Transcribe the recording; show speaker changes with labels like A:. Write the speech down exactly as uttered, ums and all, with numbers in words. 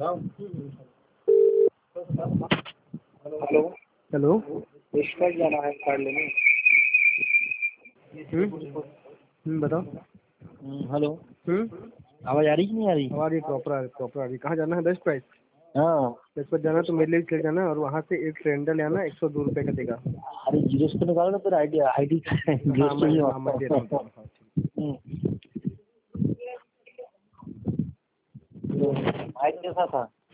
A: Hello
B: hello.
A: इसका जाना है कार्ड लेने।
B: हम्म बताओ।
A: हेलो,
B: हम्म
A: आवाज आ रही कि नहीं आ रही?
B: आ रही प्रॉपर आ रही प्रॉपर आ रही। कहाँ जाना है? Best price.
A: हाँ।
B: बेस्ट प्राइस जाना है तो मेरे लिए चले जाना और वहाँ से एक सिलेंडर ले आना, एक सौ दो रुपये का देगा।
A: अरे जीरो से तो निकालो ना, फिर I D I D zero
B: हाँ
A: से
B: मैं
A: ही
B: हाँ मैं दे रहा हूँ दे रहा हूँ, हाँ, ठीक।
A: माइक कैसा था?